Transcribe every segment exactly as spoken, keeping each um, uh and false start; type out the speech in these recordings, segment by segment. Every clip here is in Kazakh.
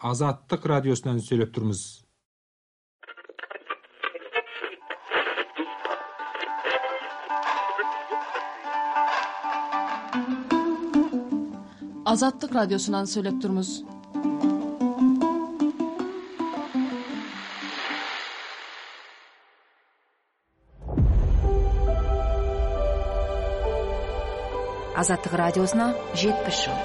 Азаттык радиосунан сүйлөп турмуз. Азаттык радиосунан сүйлөп турмуз. Азаттык радиосуна жетимиш жыл.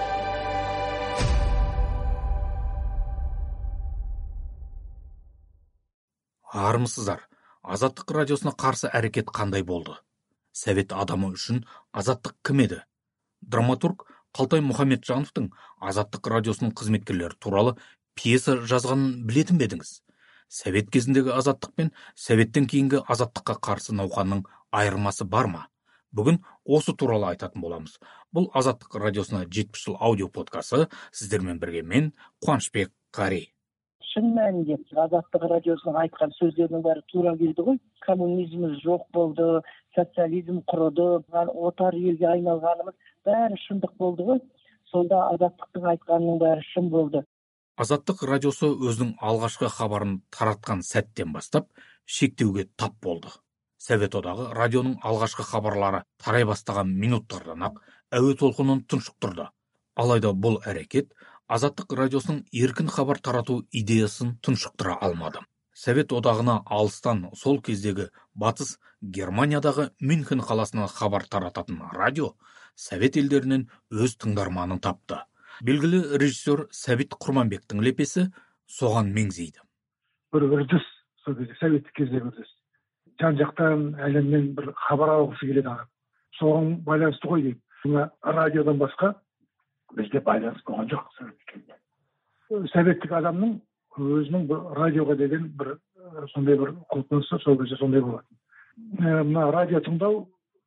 Армысыздар. Азаттык радиосуна каршы аракет кандай болду? Совет адамы үчүн азаттык ким эди? Драматург Қалтай Мұхамеджановдың Азаттык радиосунун кызметкерлери тууралуу пьеса жазганын билетин бедиңиз? Совет кезиндеги азаттык менен советтен кийинки азаттыкка каршы науканын айырмасы бармы? Бүгүн осы тууралуу айтатын боламыз. Бул Азаттык радиосуна жетимиш жыл аудио подкасты. Сиздер менен бирге мен Кубанычбек Кари. Шын мәнінде Азаттык радиосунун айткан сөздөрүнүн баары туура келди ғой. Коммунизм жок болду, социализм куруду, отар элге айналганыбыз баары шындык болду ғой. Сонда Азаттыктын айтканынын баары шын болду. Азаттык радиосу өзүнүн алгачкы кабарын тараткан сәттен бастап шектеуге тап болду. Совет одагы радионун алгачкы кабарлары тарай баштаган минуттардан ак әуе толкунун туншуктурду. Алайда бул аракет Азаттык радиосунун эркин кабар таратуу идеясын туншуктура алмады. Совет одагына алыстан сол кездеги батыс Германиядагы Мюнхен каласына кабар тарататын радио Совет элдеринин өз тыңдарманын тапты. Белгилүү режиссер Сабит Курманбектин лепеси соган меңзейди. Бир үрдүс, сол кезде советтик кездеги үрдүс. Жан жактан әлемден бир кабар алгысы келет адам. Соған байланысты ғой дейм. Мына радиодан башка бизде байланыс болгон жок советтик кезде. Советтик адамдын өзүнүн бир радиого деген бир сондай бир кулпунусу сол кезде сондай болот. Мына радио тыңдоо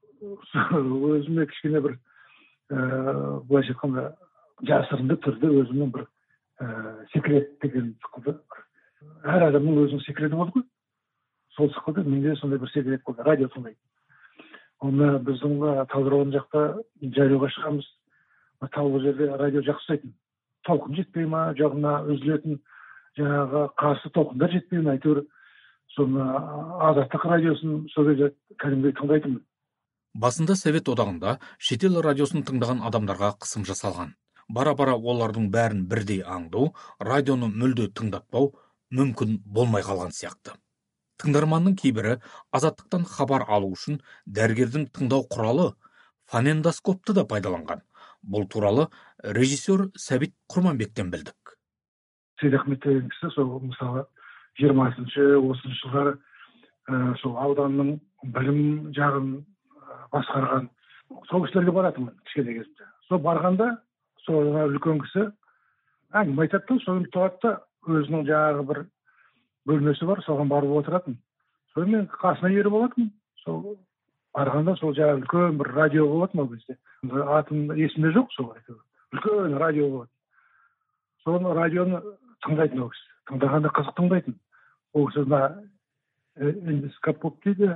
өзүмө кичине бир былайча айтканда жасырынды түрдө өзүмүн бир секрет деген сыкылды. Ар адамдын өзүнүн секрети болот го. Сол сыкылды менде сондай бир секрет болду. Радио тыңдайт. Оны биздин Талдырогон жакта жайлоого чыгабыз. Талбы жерде радио жакшысайтын. Толкун жетпей ма, жогуна үзүлөтүн жанагы каршы толкундар жетпей ма, айтыр. Соны Азаттык радиосун сол кезде кәдимгидей тыңдайтын. Басында Совет одагында шет эл радиосын тыңдаган адамдарга кысым жасалган. Бара-бара олардын бәрін бирдей аңдоо, радиону мүлдө тыңдатпау мүмкүн болмай калган сыяктуу. Тыңдармандын кейбири Азаттыктан хабар алуу үчүн дарыгердин тыңдоо куралы фонендоскопту да пайдаланган. Бул тууралуу режиссер Сабит Курманбектен билдик. Сейдахмет деген киши сол мисалы жыйырмасынчы отузунчу жылдары сол аудандын билим жагын башкарган сол кишилерге баратынмын кичине кезимде. Сол барганда сол үлкөн киши аңгиме айтат да, соны турат да өзүнүн жагы бир бөлмөсү бар, соған барып отыратын. Сол мен касына ери болатмын. Сол барганда сол жагы үлкөн бир радио болот ал кезде. Атын эсимде жок, сол үлкөн радио болот. Сол радиону тыңдайтын ол киши. Тыңдаганда кызык тыңдайтын. Ол киши эндоскоп болуп дейди,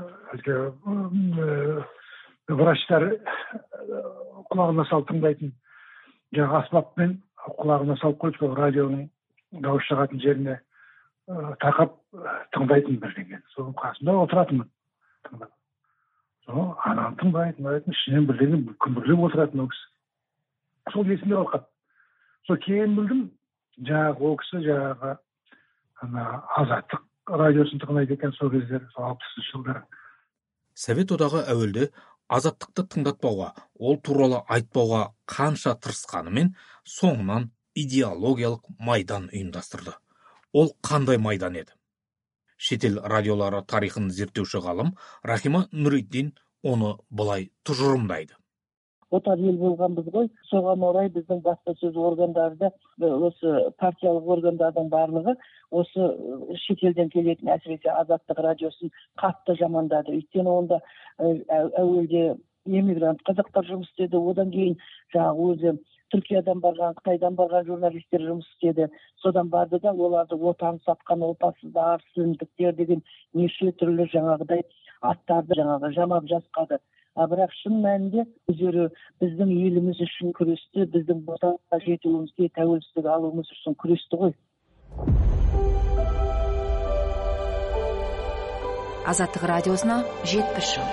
врачтар кулагына салып тыңдайтын. Жана аспапмен кулагына салып коюп, сол радионун дауыс чыгатын жерине такап тыңдайтын бирдеңе. Сол касында отуратынмын. Тыңдап. Сол анан тыңдайт, тыңдайт, ишинен бирдеңе күмбүрлөп отуратын ол киши. Сол эсимде калат. Сол кийин билдим, жагы ол киши жагы ана Азаттык радиосун тыңдайт экен сол кезде, сол алпысынчы жылдары. Совет одагы әуелде Азаттыкты тыңдатпауга, ол тууралуу айтпауга канча тырышканымен, соңунан идеологиялык майдан уюмдастырды. Ол кандай майдан еді? Шетел радиолары тарихын зерттеуші ғалым Рахима Нуриддин оны былай тұжырымдайды. Отар ел болғанбыз ғой, соған орай біздің баспасөз органдарында, осы партиялық органдардың барлығы осы шетелден келетін әсіресе Азаттык радиосын қатты жамандады. Өйткені онда әуелде эмигрант қазақтар жұмыс істеді, одан кейін жаңағы өзі Түркиядан барған, Қытайдан барған журналистер жұмыс істеді. Содан барды да оларды отан сатқан опасыздар, сілімдіктер деген неше түрлі жаңағыдай аттарды жаңағы жамап жасқады. А бірақ шын мәнінде өздері біздің еліміз үшін күресті, біздің бостандыққа жетуімізге, тәуелсіздік алуымыз үшін күресті ғой. Азаттық радиосына жетпіс жыл.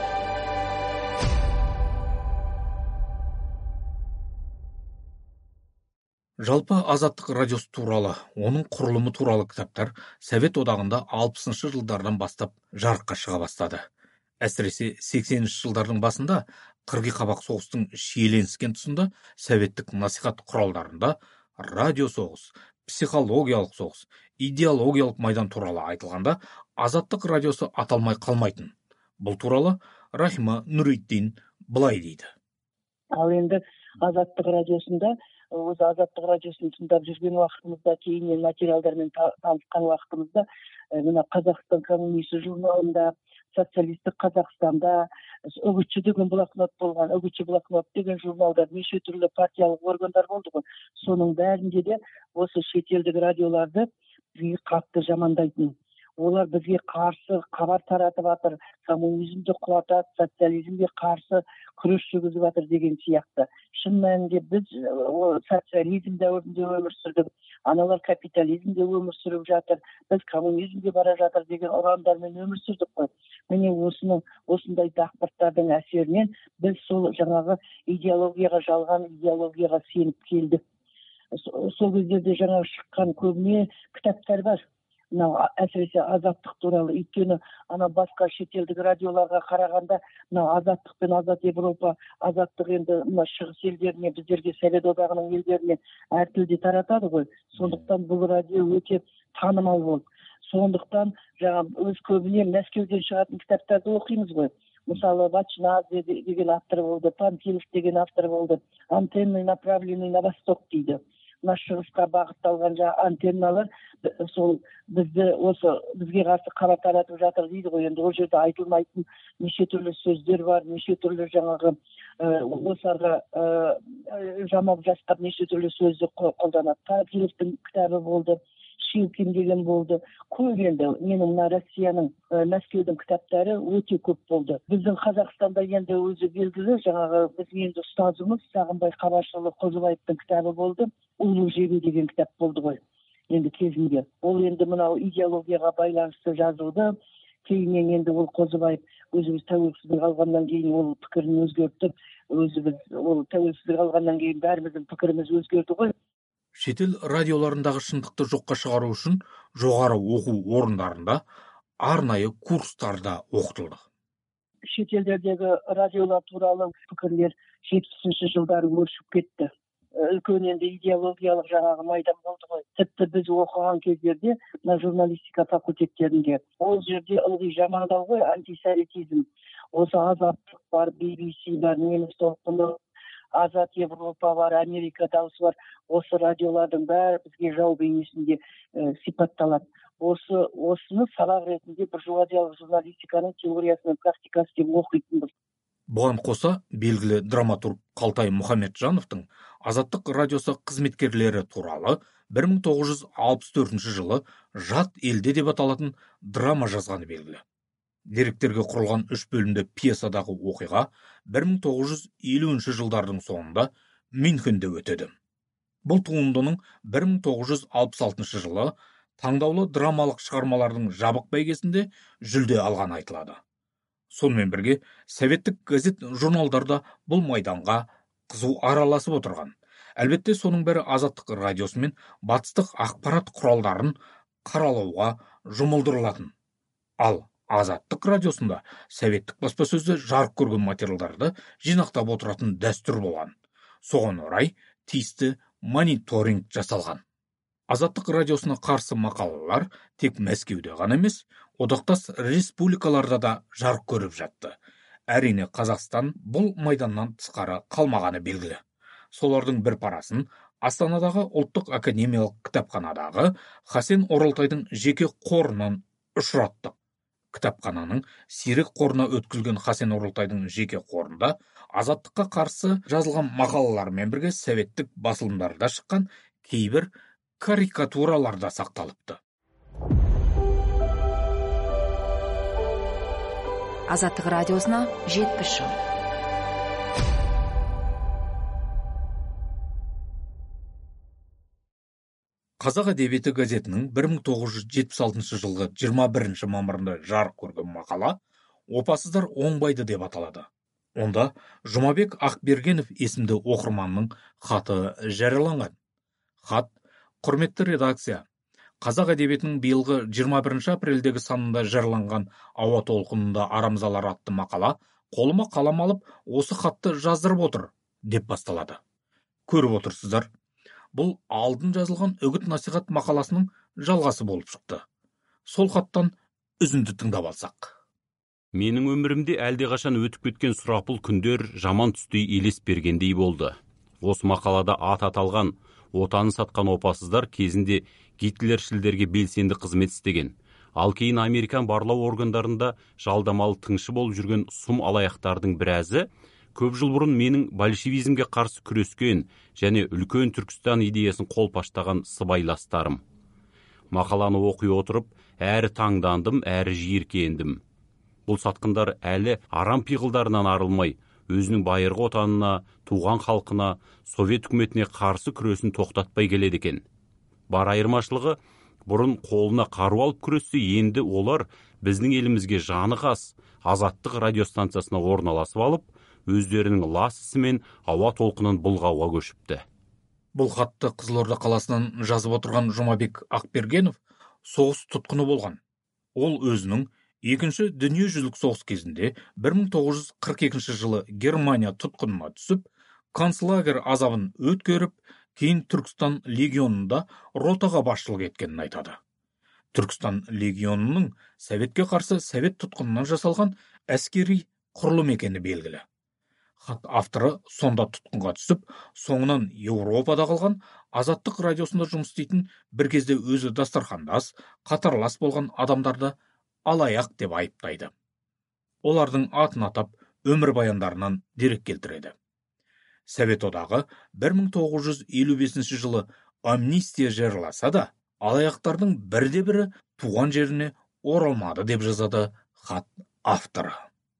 Жалпы Азаттық радиосы туралы, оның құрылымы туралы кітаптар Совет одағында алпысыншы жылдардан бастап жарыққа шыға бастады. Әсіресе сексенінші жылдардың басында Қырғи-қабақ соғыстың шиеленіскен тұсында советтік насихат құралдарында радио соғыс, психологиялық соғыс, идеологиялық майдан туралы айтылғанда Азаттық радиосы аталмай қалмайтын. Бұл туралы Рахима Нұриддин былай дейді. Ал енді Азаттық радиосында өзі Азаттық радиосын тыңдап жүрген уақытымызда, кейіннен материалдармен танысқан уақытымызда, мына Қазақстан коммунисі журналында, социалистік Қазақстанда, үгітші деген блокнот болған, үгітші блокнот деген журналдар, неше түрлі партиялық органдар болды ғой. Соның бәрінде де осы шетелдік радиоларды бізге қатты жамандайтын. Олар бізге қарсы хабар таратып жатыр, коммунизмді құлатады, социализмге қарсы күрес жүргізіп жатыр деген сияқты. Шын мәнінде біз социализм дәуірінде өмір сүрдік, аналар капитализмде өмір сүріп жатыр, біз коммунизмге бара жатыр деген ұрандармен өмір сүрдік қой. Міне осының осындай дақпырттардың әсерінен біз сол жаңағы идеологияға, жалған идеологияға сеніп келдік. Сол кездерде жаңағы шыққан көбіне кітаптар бар. Мынау әсіресе Азаттық туралы, өйткені ана басқа шетелдік радиоларға қарағанда мынау Азаттық пен Азат Европа, Азаттық енді мына шығыс елдеріне, біздерге Совет одағының елдеріне әр тілде таратады ғой. Сондықтан бұл радио өте танымал болды. Сондықтан жаңа өз көбіне Мәскеуден шығатын кітаптарды оқимыз ғой. Мысалы Вачнадзе деген автор болды, Панфилов деген автор болды, антенны направленный на восток дейді. Мына шығысқа бағытталған жаңа антенналар сол бізді осы бізге қарсы хабар таратып жатыр дейді ғой. Енді ол жерде айтылмайтын неше түрлі сөздер бар, неше түрлі жаңағы осыларға жамап жасқап неше түрлі сөзді қолданады. Панфиловтың кітабы болды, Шилкин деген болды. Көп енді менің мына Россияның, Мәскеудің кітаптары өте көп болды. Біздің Қазақстанда енді өзі белгілі, жаңағы біздің енді ұстазымыз Сағынбай Қабашұлы Қожабаевтың кітабы болды. Улы жебе деген кітап болды ғой. Енді кезінде. Ол енді мынау идеологияға байланысты жазылды. Кейіннен енді ол Қожабаев өзіміз тәуелсіздік алғаннан кейін ол пікірін өзгертіп, өзіміз ол тәуелсіздік алғаннан кейін бәріміздің пікіріміз өзгерді ғой. Шетел радиоларындағы шындықты жоққа шығару үшін жоғары оқу орындарында арнайы курстарда оқытылды. Шетелдердегі радиолар туралы пікірлер жетпісінші жылдары өршіп кетті. Үлкен енді идеологиялық жаңағы майдан болды ғой. Тіпті біз оқыған кездерде мына журналистика факультеттерінде ол жерде ылғи жамандау ғой, антисоветизм. Осы Азаттық бар, би би си бар, неміс толқыны, Азат Европа бар, Америка дауысы бар. Осы радиолардың бәрі бізге жау бейнесінде сипатталады. Осы осыны сабақ ретінде бір радиолық журналистиканың теориясы мен практикасы деп оқитынбыз. Бұған қоса белгілі драматург Қалтай Мұхамеджановтың Азаттық радиосы қызметкерлері туралы бір мың тоғыз жүз алпыс төртінші жылы Жат елде деп аталатын драма жазғаны белгілі. Деректерге құрылған үш бөлімді пьесадағы оқиға бір мың тоғыз жүз елуінші жылдардың соңында Мюнхенде өтеді. Бұл туындының бір мың тоғыз жүз алпыс алтыншы жылы таңдаулы драмалық шығармалардың жабық бәйгесінде жүлде алған айтылады. Сонымен бірге советтік газет журналдарда бұл майданға қызу араласып отырған. Әлбетте соның бәрі Азаттық радиосы мен батыстық ақпарат құралдарын қаралауға жұмылдырылатын. Ал Азаттық радиосында советтік баспасөзде жарық көрген материалдарды жинақтап отыратын дәстүр болған. Соған орай тиісті мониторинг жасалған. Азаттық радиосына қарсы мақалалар тек Мәскеуде ғана емес, одақтас республикаларда да жарық көріп жатты. Әрине, Қазақстан бұл майданнан тысқары қалмағаны белгілі. Солардың бір парасын Астанадағы ұлттық академиялық кітапханадағы Хасен Оралтайдың жеке қорынан ұшыраттық. Кітапхананың сирек қорына өткізілген Хасен Оралтайдың жеке қорында Азаттыққа қарсы жазылған мақалалармен бірге советтік басылымдарда шыққан кейбір карикатуралар да сақталыпты. Азаттық радиосына жетпіс жыл. Қазақ әдебиеті газетінің бір мың тоғыз жүз жетпіс алтыншы жылғы жиырма бірінші мамырында жарық көрген мақала «Опасыздар оңбайды» деп аталады. Онда Жұмабек Ақбергенов есімді оқырманның хаты жарияланған. Хат: құрметті редакция, Қазақ әдебиетінің биылғы жиырма бірінші апрельдегі санында жарияланған «Ауа толқынында арамзалар» атты мақала қолыма қалам алып, осы хатты жаздырып отыр, деп басталады. Көріп отырсыздар, бұл алдын жазылған үгіт-насихат мақаласының жалғасы болып шықты. Сол хаттан үзінді тыңдап алсақ. Менің өмірімде әлдеқашан өтіп кеткен сұрапыл күндер жаман түстей елес бергендей болды. Осы мақалада ат аталған, отанын сатқан опасыздар кезінде гитлершілдерге белсенді қызмет істеген, ал кейін Американ барлау органдарында жалдамалы тыңшы болып жүрген сұм алаяқтардың біразы көп жыл бұрын менің большевизмге қарсы күрескен және үлкен Түркістан идеясын қолпаштаған сыбайластарым. Мақаланы оқи отырып, әрі таңдандым, әрі жиіркендім. Бұл сатқындар әлі арам пиғылдарынан арылмай, өзінің байырғы отанына, туған халқына, Совет үкіметіне қарсы күресін тоқтатпай келеді екен. Бар айырмашылығы, бұрын қолына қару алып күрессе, енді олар біздің елімізге жаны қас Азаттық радиостанциясына орналасып алып, өздерінің лас ісімен ауа толқынын бұлғауға көшіпті. Бұл хатты Қызылорда қаласынан жазып отырған Жұмабек Ақбергенов соғыс тұтқыны болған. Ол өзінің екінші дүниежүзілік соғыс кезінде бір мың тоғыз жүз қырық екінші жылы Германия тұтқынына түсіп, концлагер азабын өткеріп, кейін Түркістан легионында ротаға басшылық еткенін айтады. Түркістан легионының Советке қарсы Совет тұтқынынан жасалған әскери құрылым екені белгілі. Хат авторы сонда тұтқынға түсіп, соңынан Еуропада қалған Азаттық радиосында жұмыс істейтін, бір кезде өзі дастархандас, қатарлас болған адамдарды алаяқ деп айыптайды. Олардың атын атап, өмір баяндарынан дерек келтіреді. Совет одағы бір мың тоғыз жүз елу бесінші жылы амнистия жарияласа да, алаяқтардың бірде-бірі туған жеріне оралмады деп жазады хат авторы.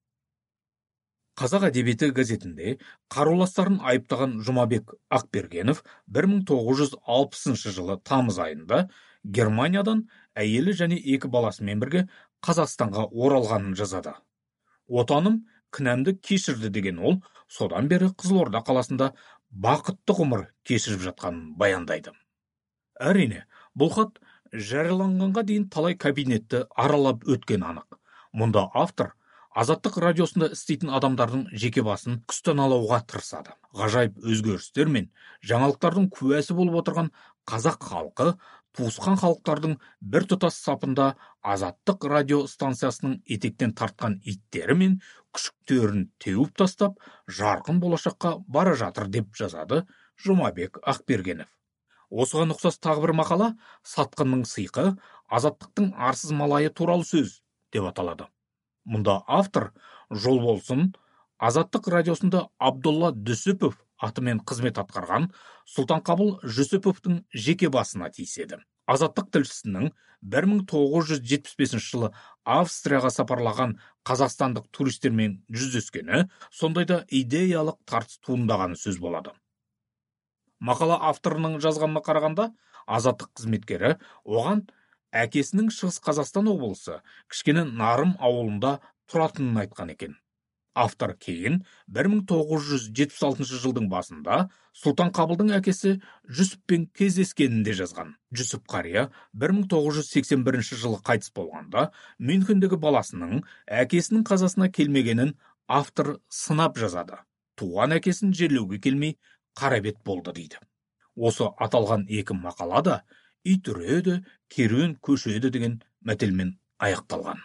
Қазақ әдебиеті газетінде қаруластарын айыптаған Жұмабек Ақбергенов бір мың тоғыз жүз алпысыншы жылы тамыз айында Германиядан әйелі және екі баласымен бірге Қазақстанға оралғанын жазады. Отаным кінәмді кешірді деген ол, содан бері Қызылорда қаласында бақытты ғұмыр кешіріп жатқанын баяндайды. Әрине, бұл хат жарияланғанға дейін талай кабинетті аралап өткен анық. Мұнда автор Азаттық радиосында істейтін адамдардың жеке басын күстаналауға тырысады. Ғажайып өзгерістер мен жаңалықтардың куәсі болып отырған қазақ халқы, туысқан халықтардың бір тұтас сапында Азаттық радио станциясының етектен тартқан иттері мен күшіктерін теуіп тастап, жарқын болашаққа бара жатыр деп жазады Жұмабек Ақбергенов. Осыған ұқсас тағы бір мақала «Сатқынның сыйқы, азаттықтың арсыз малайы» туралы сөз деп аталады. Мұнда автор жол болсын Азаттық радиосында Абдулла Дүсіпов атымен қызмет атқарған Сұлтанқабыл Жүсіповтың жеке басына тиіседі. Азаттық тілшісінің бір мың тоғыз жүз жетпіс бесінші жылы Австрияға сапарлаған қазақстандық туристермен жүздескені, сондайда идеялық тартыс туындағаны сөз болады. Мақала авторының жазғанына қарағанда, Азаттық қызметкері оған әкесінің Шығыс Қазақстан облысы кішкене Нарым ауылында тұратынын айтқан екен. Автор кейін бір мың тоғыз жүз жетпіс алтыншы жылдың басында Сұлтанқабылдың әкесі Жүсіппен кездескенін де жазған. Жүсіп қария бір мың тоғыз жүз сексен бірінші жылы қайтыс болғанда Мюнхендегі баласының әкесінің қазасына келмегенін автор сынап жазады. Туған әкесін жерлеуге келмей қарабет болды дейді. Осы аталған екі мақалада ит үреді, керуен көшеді деген мәтелмен аяқталған.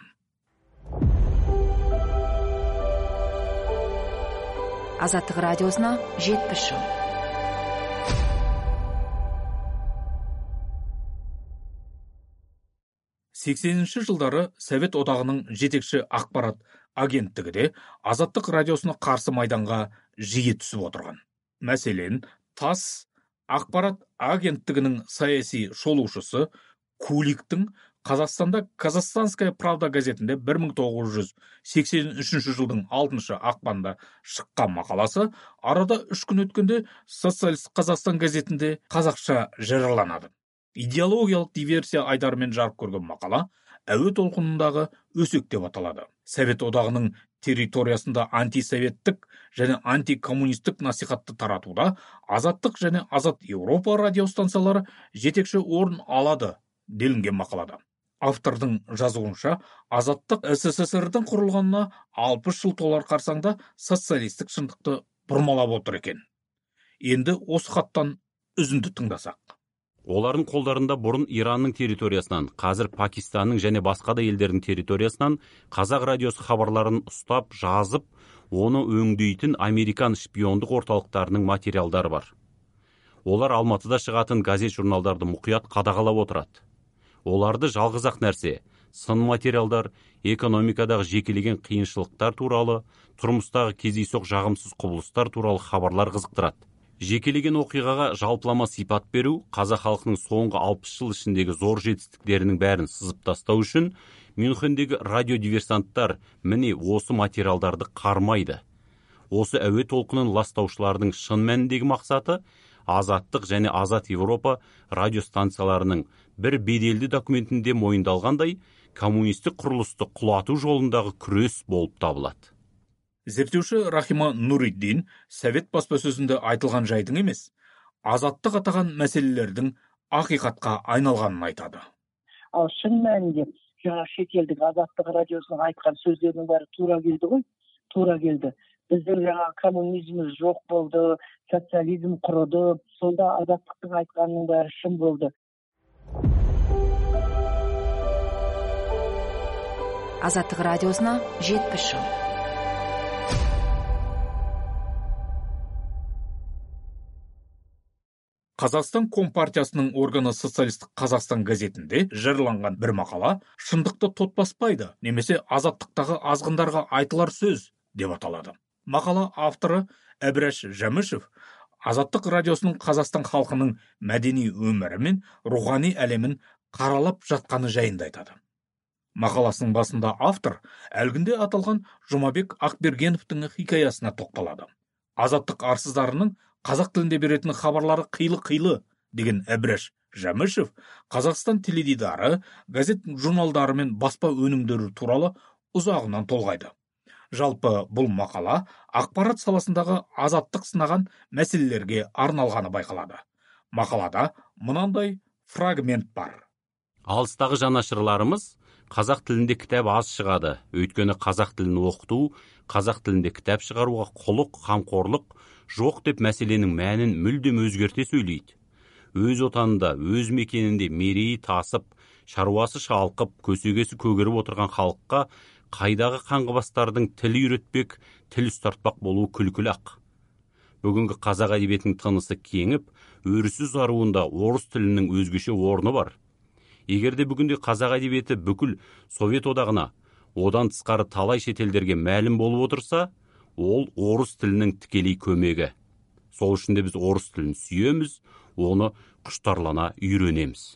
Азаттық радиосына жетпіс жыл. сексенінші жылдары Совет одағының жетекші ақпарат агенттігі де Азаттық радиосына қарсы майданға жиі түсіп отырған. Мәселен, ТАСС ақпарат агенттігінің саяси шолушысы Куликтің Қазақстанда Казахстанская правда газетінде бір мың тоғыз жүз сексен үшінші жылдың алтыншы ақпанда шыққан мақаласы арада үш күн өткенде Социалист Қазақстан газетінде қазақша жарияланады. Идеологиялық диверсия айдарымен жарық көрген мақала әуе толқынындағы өсек деп аталады. Совет одағының территориясында антисоветтік және антикоммунистік насихатты таратуда Азаттық және Азат Еуропа радиостанциялары жетекші орын алады делінген мақалада. Автордың жазуынша, Азаттық СССР-дің құрылғанына алпыс жыл толар қарсаңда социалистік шындықты бұрмалап отыр екен. Енді осы хаттан үзінді тыңдасақ. Олардың қолдарында бұрын Иранның территориясынан, қазір Пакистанның және басқа да елдердің территориясынан қазақ радиосы хабарларын ұстап, жазып, оны өңдейтін американ шпиондық орталықтарының материалдары бар. Олар Алматыда шығатын газет-журналдарды мұқият қадағалап отырады. Оларды жалғыз-ақ нәрсе, сын материалдар, экономикадағы жекелеген қиыншылықтар туралы, тұрмыстағы кездейсоқ жағымсыз құбылыстар туралы хабарлар қызықтырады. Жекелеген оқиғаға жалпылама сипат беру, қазақ халқының соңғы алпыс жыл ішіндегі зор жетістіктерінің бәрін сызып тастау үшін Мюнхендегі радиодиверсанттар міне осы материалдарды қармайды. Осы әуе толқынын ластаушылардың шын мәніндегі мақсаты Азаттық және Азат Еуропа радиостанцияларының бір беделді документінде мойындалғандай коммунистік құрылысты құлату жолындағы күрес болып табылады. Зерттеуші Рахима Нуриддин Совет баспасөзінде айтылған жайдың емес, азаттық атаған мәселелердің ақиқатқа айналғанын айтады. Ал шын мәнінде жаңа шетелдік Азаттық радиосының айтқан сөздерінің бәрі тура келді ғой, тура келді. Біздің жаңа коммунизміміз жоқ болды, социализм құрыды, сонда Азаттықтың айтқанының бәрі шын болды. Азаттық радиосына жетпіс жыл. Қазақстан Компартиясының органы Социалистік Қазақстан газетінде жарияланған бір мақала шындықты тотпаспайды, немесе азаттықтағы азғындарға айтылар сөз деп аталады. Мақала авторы Әбірәш Жәмішев Азаттық радиосының Қазақстан халқының мәдени өмірі мен рухани әлемін қаралап жатқаны жайында айтады. Мақаласының басында автор әлгінде аталған Жұмабек Ақбергеновтың хикаясына тоқталады. Азаттық арсыздарының қазақ тілінде беретін хабарлары қилы-қилы деген Әбірәш Жәмішев Қазақстан теледидары, газет журналдары мен баспа өнімдері туралы ұзағынан толғайды. Жалпы бұл мақала ақпарат саласындағы азаттық сынаған мәселелерге арналғаны байқалады. Мақалада мынандай фрагмент бар. Алыстағы жанашырларымыз қазақ тілінде кітап аз шығады. Өйткені қазақ тілін оқыту, қазақ тілінде кітап шығаруға құлық, қамқорлық жоқ деп мәселенің мәнін мүлдем өзгерте сөйлейді. Өз отанында, өз мекенінде мерейі тасып, шаруасы шалқып, көсегесі көгеріп отырған халыққа қайдағы қаңғыбастардың тілі үйретпек, тіл ұстартпақ болуы күлкілі ақ. Бүгінгі қазақ әдебиетінің тынысы кеңіп, өрісі заруында орыс тілінің өзгеше орны бар. Егерде бүгінде қазақ әдебиеті бүкіл Совет одағына, одан тысқары талай шетелдерге мәлім болып отырса, ол орыс тілінің тікелей көмегі. Сол үшін де біз орыс тілін сүйеміз, оны құштарлана үйренеміз.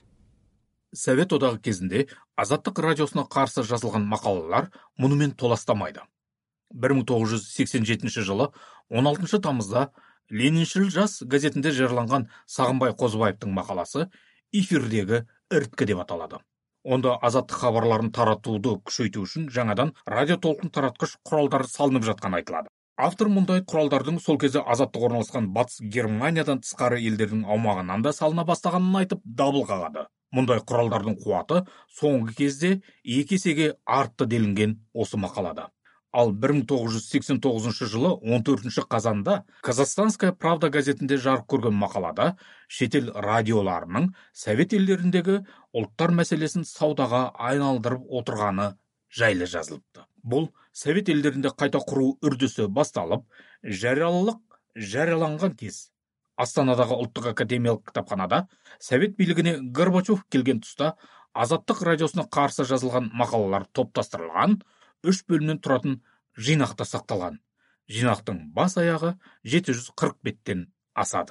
Совет одағы кезінде Азаттық радиосына қарсы жазылған мақалалар мұнымен толастамайды. бір мың тоғыз жүз сексен жетінші жылы он алтыншы тамызда Лениншіл жас газетінде жарияланған Сағынбай Қозыбаевтың мақаласы эфирдегі іріткі деп аталады. Онда азаттық хабарларын таратуды күшейту үшін жаңадан радио толқын таратқыш құралдары салынып жатқан айтылады. Автор мұндай құралдардың сол кезде азаттық орналасқан батыс Германиядан тысқары елдердің аумағынан да салына бастағанын айтып дабыл қағады. Мұндай құралдардың қуаты соңғы кезде екі есеге артты делінген осы мақалада. Ал бір мың тоғыз жүз сексен тоғызыншы жылы он төртінші қазанда Казахстанская правда газетінде жарық көрген мақалада шетел радиоларының Совет елдеріндегі ұлттар мәселесін саудаға айналдырып отырғаны жайлы жазылыпты. Бұл Совет елдерінде қайта құру үрдісі басталып, жариялылық жарияланған кез. Астанадағы ұлттық академиялық кітапханада Совет билігіне Горбачев келген тұста Азаттық радиосына қарсы жазылған мақалалар топтастырылған, үш бөлімнен тұратын жинақта сақталған. Жинақтың бас аяғы жеті жүз қырық беттен асады.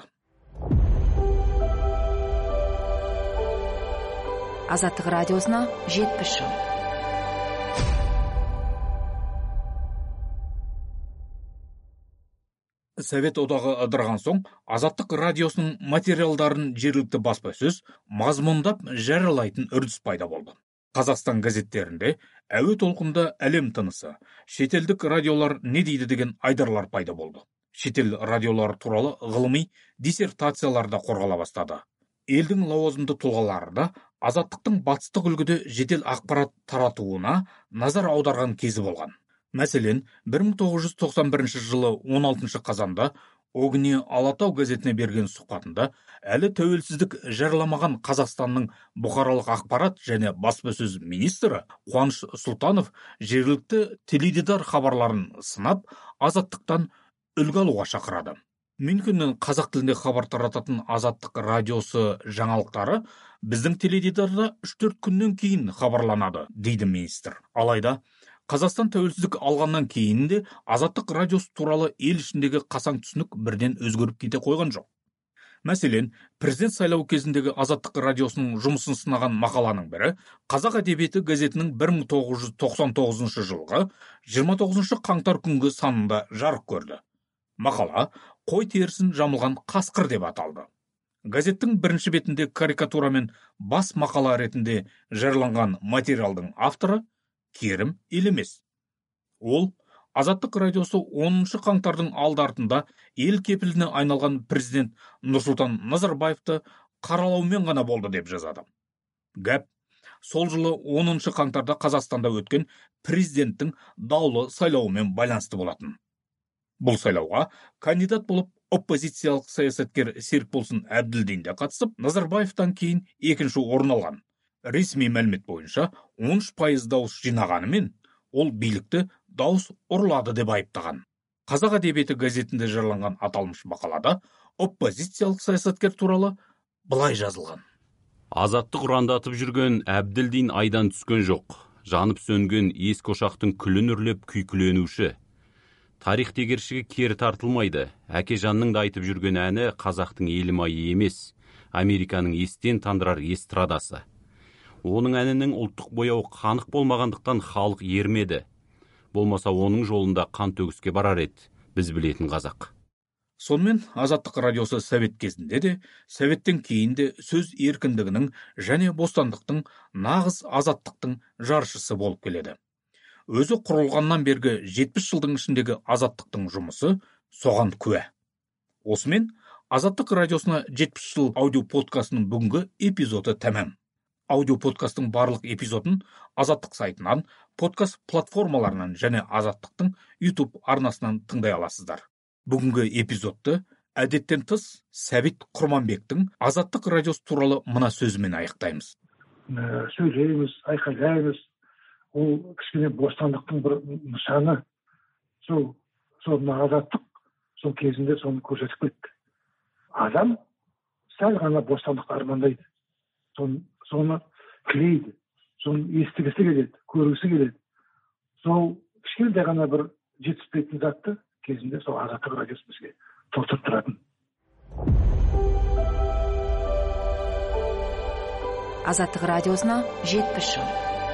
Азаттық радиосына жетпіс жыл. Совет одағы ыдыраған соң, Азаттық радиосының материалдарын жергілікті баспасөз мазмұндап жариялайтын үрдіс пайда болды. Қазақстан газеттерінде әуе толқында әлем тынысы, шетелдік радиолар не дейді деген айдарлар пайда болды. Шетел радиолары туралы ғылыми диссертацияларда қорғала бастады. Елдің лауазымды тұлғалары да Азаттықтың батыстық үлгіде жедел ақпарат таратуына назар аударған кезі болған. Мәселен, бір мың тоғыз жүз тоқсан бірінші жылы он алтыншы қазанда Огни Алатау газетіне берген сұхбатында әлі тәуелсіздік жарияланбаған Қазақстанның бұқаралық ақпарат және баспасөз министрі Қуаныш Сұлтанов жергілікті теледидар хабарларын сынап, Азаттықтан үлгі алуға шақырады. Мюнхеннен қазақ тілінде хабар тарататын Азаттық радиосы жаңалықтары біздің теледидарда үш төрт күннен кейін хабарланады, дейді министр. Алайда Қазақстан тәуелсіздік алғаннан кейін де Азаттық радиосы туралы ел ішіндегі қасаң түсінік бірден өзгеріп кете қойған жоқ. Мәселен, президент сайлауы кезіндегі Азаттық радиосының жұмысын сынаған мақаланың бірі Қазақ әдебиеті газетінің бір мың тоғыз жүз тоқсан тоғызыншы жылғы жиырма тоғызыншы қаңтар күнгі санында жарық көрді. Мақала қой терісін жамылған қасқыр деп аталды. Газеттің бірінші бетінде карикатурамен бас мақала ретінде жарияланған материалдың авторы Керім Елемес. Ол Азаттық радиосы оныншы қаңтардың алды-артында ел кепіліне айналған президент Нұрсұлтан Назарбаевты қаралаумен ғана болды деп жазады. Гәп сол жылы оныншы қаңтарда Қазақстанда өткен президенттің даулы сайлауымен байланысты болатын. Бұл сайлауға кандидат болып оппозициялық саясаткер Серікболсын Әбділдин де қатысып, Назарбаевтан кейін екінші орын алған. Ресми мәлімет бойынша он үш пайыз дауыс жинағанымен, ол билікті дауыс ұрлады деп айыптаған. Қазақ әдебиеті газетінде жарияланған аталмыш мақалада оппозициялық саясаткер туралы былай жазылған. Азаттық ұрандатып жүрген Әбділдин айдан түскен жоқ. Жанып сөнген ескі ошақтың күлін үрлеп күйкіленуші. Тарих тегершіге кері тартылмайды. Әкежанның да айтып жүрген әні қазақтың елімайы емес, Американың естен тандырар эстрадасы. Оның әнінің ұлттық бояуы қанық болмағандықтан халық ермеді. Болмаса оның жолында қан төгіске барар еді, біз білетін қазақ. Сонымен Азаттық радиосы Совет кезінде де, Советтен кейін де сөз еркіндігінің және бостандықтың нағыз азаттықтың жаршысы болып келеді. Өзі құрылғаннан бергі жетпіс жылдың ішіндегі Азаттықтың жұмысы соған куә. Осымен Азаттық радиосына жетпіс жыл аудиоподкастының бүгінгі эпизоды тәмам. Аудиоподкастың барлық эпизодын Азаттық сайтынан, подкаст платформаларынан және Азаттықтың YouTube арнасынан тыңдай аласыздар. Бүгінгі эпизодты әдеттен тыс Сәбит Құрманбектің Азаттық радиосы туралы мына сөзімен аяқтаймыз. Сөйлейміз, айқайлаймыз. Ол кішкене бостандықтың бір нышаны. Сол, сол азаттық, сол кезінде соны көрсетіп кетті. Адам сәл ғана бостандық армандайды. Соны соны тілейді, соны естігісі келеді, көргісі келеді. Сол кішкене ғана бір жетіспейтін затты кезінде сол Азаттық радиосы бізге толтырып тұратын. Азаттық радиосына жетпіс жыл.